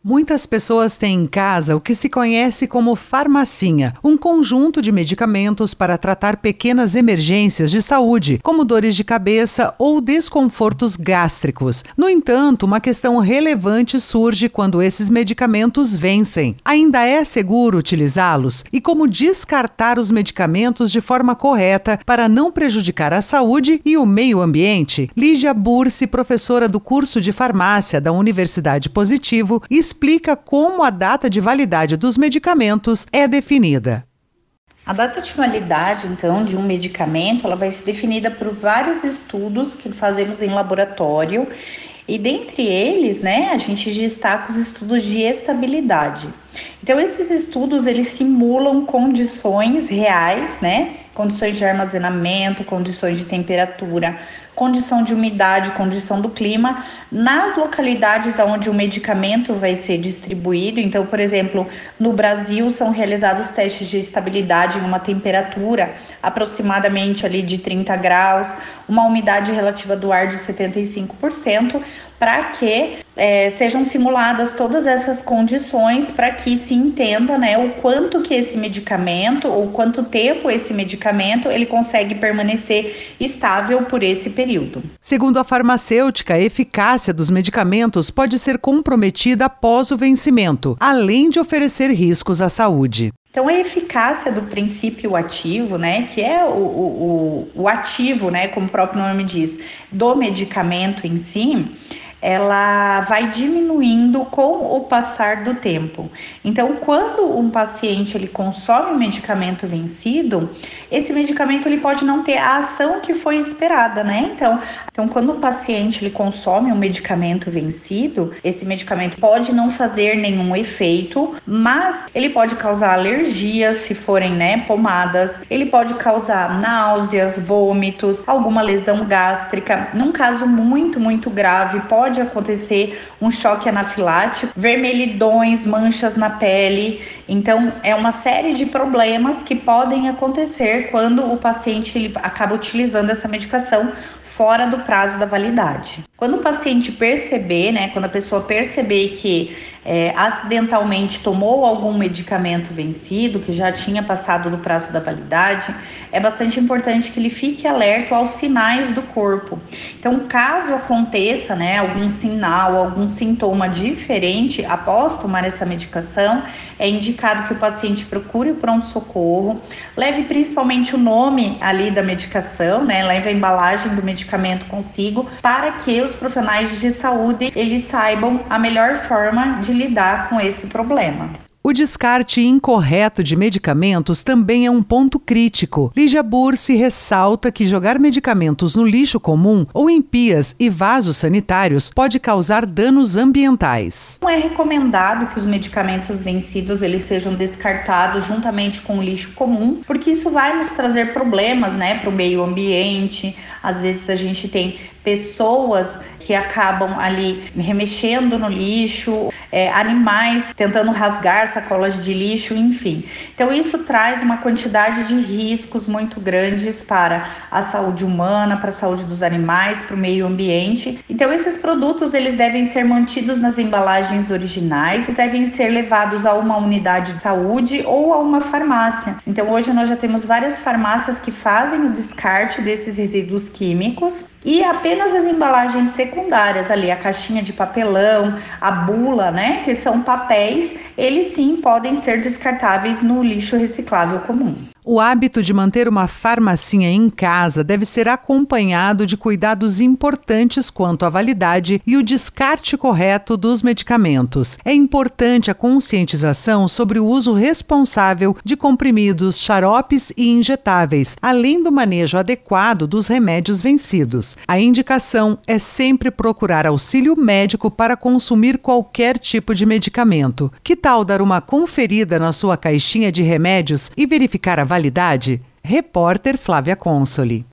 Muitas pessoas têm em casa o que se conhece como farmacinha, um conjunto de medicamentos para tratar pequenas emergências de saúde, como dores de cabeça ou desconfortos gástricos. No entanto, uma questão relevante surge quando esses medicamentos vencem. Ainda é seguro utilizá-los? E como descartar os medicamentos de forma correta para não prejudicar a saúde e o meio ambiente? Lígia Bursi, professora do curso de farmácia da Universidade Positivo, explica como a data de validade dos medicamentos é definida. A data de validade, então, de um medicamento, ela vai ser definida por vários estudos que fazemos em laboratório e dentre eles, a gente destaca os estudos de estabilidade. Então, esses estudos, eles simulam condições reais, condições de armazenamento, condições de temperatura, condição de umidade, condição do clima, nas localidades onde o medicamento vai ser distribuído. Então, por exemplo, no Brasil são realizados testes de estabilidade em uma temperatura aproximadamente ali de 30 graus, uma umidade relativa do ar de 75%, para que sejam simuladas todas essas condições para que se entenda o quanto que esse medicamento ou quanto tempo esse medicamento ele consegue permanecer estável por esse período. Segundo a farmacêutica, a eficácia dos medicamentos pode ser comprometida após o vencimento, além de oferecer riscos à saúde. Então, a eficácia do princípio ativo, que é o ativo, como o próprio nome diz, do medicamento em si, ela vai diminuindo com o passar do tempo. Então, quando um paciente ele consome um medicamento vencido, esse medicamento ele pode não ter a ação que foi esperada, Então, quando o paciente ele consome um medicamento vencido, esse medicamento pode não fazer nenhum efeito, mas ele pode causar alergias, se forem, pomadas, ele pode causar náuseas, vômitos, alguma lesão gástrica. Num caso muito, muito grave, pode acontecer um choque anafilático, vermelhidões, manchas na pele. Então, é uma série de problemas que podem acontecer quando o paciente ele acaba utilizando essa medicação fora do prazo da validade. Quando o paciente perceber, quando a pessoa perceber que acidentalmente tomou algum medicamento vencido, que já tinha passado do prazo da validade, é bastante importante que ele fique alerta aos sinais do corpo. Então, caso aconteça, algum sinal, algum sintoma diferente após tomar essa medicação, é indicado que o paciente procure o pronto-socorro, leve principalmente o nome ali da medicação, leve a embalagem do medicamento consigo, para que os profissionais de saúde eles saibam a melhor forma de lidar com esse problema. O descarte incorreto de medicamentos também é um ponto crítico. Lígia Bursi ressalta que jogar medicamentos no lixo comum ou em pias e vasos sanitários pode causar danos ambientais. Não é recomendado que os medicamentos vencidos eles sejam descartados juntamente com o lixo comum, porque isso vai nos trazer problemas, para o meio ambiente. Às vezes a gente tem pessoas que acabam ali remexendo no lixo, animais tentando rasgar sacolas de lixo, enfim. Então isso traz uma quantidade de riscos muito grandes para a saúde humana, para a saúde dos animais, para o meio ambiente. Então esses produtos eles devem ser mantidos nas embalagens originais e devem ser levados a uma unidade de saúde ou a uma farmácia. Então hoje nós já temos várias farmácias que fazem o descarte desses resíduos químicos e apenas as embalagens secundárias ali, a caixinha de papelão, a bula, que são papéis, eles sim podem ser descartáveis no lixo reciclável comum. O hábito de manter uma farmacinha em casa deve ser acompanhado de cuidados importantes quanto à validade e o descarte correto dos medicamentos. É importante a conscientização sobre o uso responsável de comprimidos, xaropes e injetáveis, além do manejo adequado dos remédios vencidos. A indicação é sempre procurar auxílio médico para consumir qualquer tipo de medicamento. Que tal dar uma conferida na sua caixinha de remédios e verificar a validade? Repórter Flávia Consoli.